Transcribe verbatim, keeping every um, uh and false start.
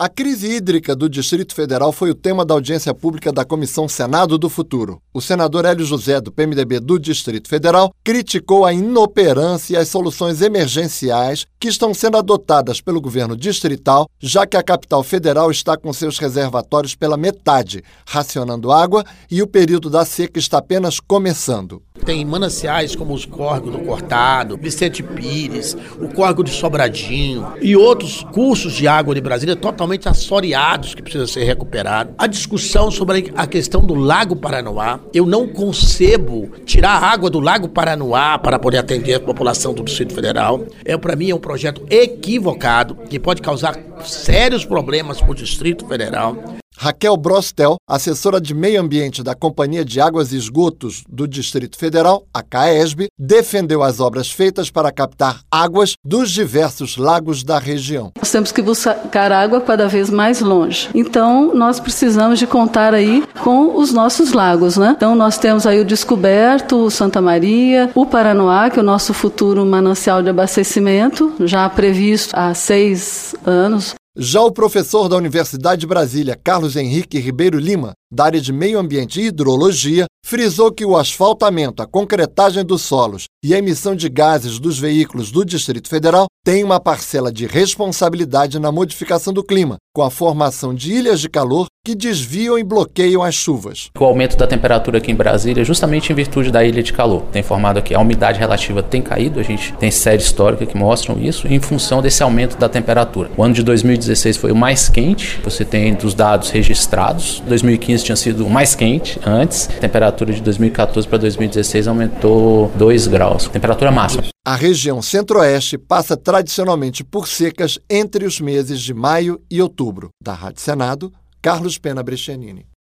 A crise hídrica do Distrito Federal foi o tema da audiência pública da Comissão Senado do Futuro. O senador Hélio José, do P M D B do Distrito Federal, criticou a inoperância e as soluções emergenciais que estão sendo adotadas pelo governo distrital, já que a capital federal está com seus reservatórios pela metade, racionando água, e o período da seca está apenas começando. Tem mananciais como os córregos do Cortado, Vicente Pires, o córrego de Sobradinho e outros cursos de água de Brasília totalmente assoreados que precisam ser recuperados. A discussão sobre a questão do Lago Paranoá, eu não concebo tirar a água do Lago Paranoá para poder atender a população do Distrito Federal. É, para mim é um projeto equivocado que pode causar sérios problemas para o Distrito Federal. Raquel Brostel, assessora de Meio Ambiente da Companhia de Águas e Esgotos do Distrito Federal, a CAESB, defendeu as obras feitas para captar águas dos diversos lagos da região. Nós temos que buscar água cada vez mais longe. Então, nós precisamos de contar aí com os nossos lagos, né? Então, nós temos aí o Descoberto, o Santa Maria, o Paranoá, que é o nosso futuro manancial de abastecimento, já previsto há seis anos. Já o professor da Universidade de Brasília, Carlos Henrique Ribeiro Lima, da área de Meio Ambiente e Hidrologia, frisou que o asfaltamento, a concretagem dos solos e a emissão de gases dos veículos do Distrito Federal têm uma parcela de responsabilidade na modificação do clima, com a formação de ilhas de calor que desviam e bloqueiam as chuvas. O aumento da temperatura aqui em Brasília é justamente em virtude da ilha de calor. Tem informado aqui, a umidade relativa tem caído, a gente tem séries históricas que mostram isso, em função desse aumento da temperatura. O ano de dois mil e dezesseis foi o mais quente, você tem dos dados registrados, dois mil e quinze tinha sido o mais quente antes, a temperatura de dois mil e quatorze para dois mil e dezesseis aumentou dois graus, temperatura máxima. A região centro-oeste passa tradicionalmente por secas entre os meses de maio e outubro. Da Rádio Senado, Carlos Pena Brescianini.